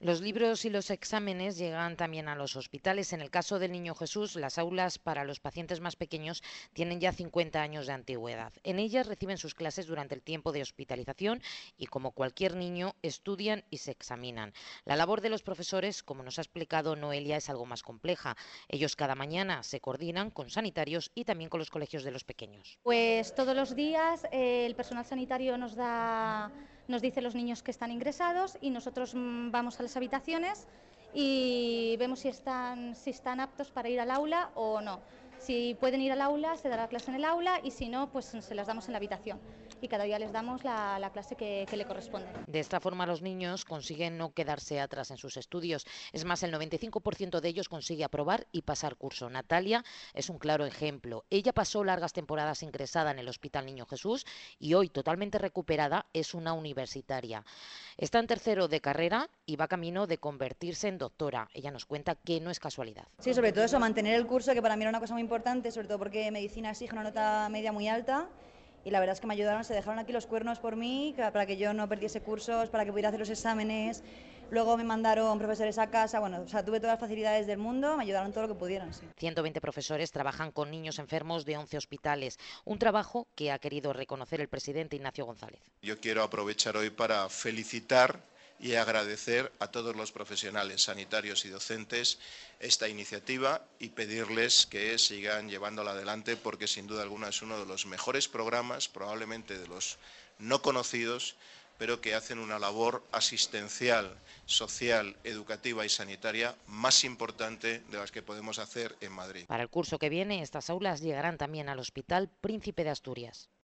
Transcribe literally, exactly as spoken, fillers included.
Los libros y los exámenes llegan también a los hospitales. En el caso del Niño Jesús, las aulas para los pacientes más pequeños tienen ya cincuenta años de antigüedad. En ellas reciben sus clases durante el tiempo de hospitalización y, como cualquier niño, estudian y se examinan. La labor de los profesores, como nos ha explicado Noelia, es algo más compleja. Ellos cada mañana se coordinan con sanitarios y también con los colegios de los pequeños. Pues todos los días eh, el personal sanitario nos da, nos dice los niños que están ingresados y nosotros mm, vamos a las habitaciones y vemos si están, si están aptos para ir al aula o no. Si pueden ir al aula, se dará la clase en el aula y si no, pues se las damos en la habitación. Y cada día les damos la, la clase que, que le corresponde. De esta forma los niños consiguen no quedarse atrás en sus estudios. Es más, el noventa y cinco por ciento de ellos consigue aprobar y pasar curso. Natalia es un claro ejemplo. Ella pasó largas temporadas ingresada en el Hospital Niño Jesús y hoy, totalmente recuperada, es una universitaria. Está en tercero de carrera y va camino de convertirse en doctora. Ella nos cuenta que no es casualidad. Sí, sobre todo eso, mantener el curso, que para mí era una cosa muy importante, sobre todo porque medicina exige una nota media muy alta. Y la verdad es que me ayudaron, se dejaron aquí los cuernos por mí, para que yo no perdiese cursos, para que pudiera hacer los exámenes. Luego me mandaron profesores a casa, bueno, o sea, tuve todas las facilidades del mundo, me ayudaron todo lo que pudieron, sí. ciento veinte profesores trabajan con niños enfermos de once hospitales, un trabajo que ha querido reconocer el presidente Ignacio González. Yo quiero aprovechar hoy para felicitar y agradecer a todos los profesionales sanitarios y docentes esta iniciativa y pedirles que sigan llevándola adelante porque sin duda alguna es uno de los mejores programas, probablemente de los no conocidos, pero que hacen una labor asistencial, social, educativa y sanitaria más importante de las que podemos hacer en Madrid. Para el curso que viene, estas aulas llegarán también al Hospital Príncipe de Asturias.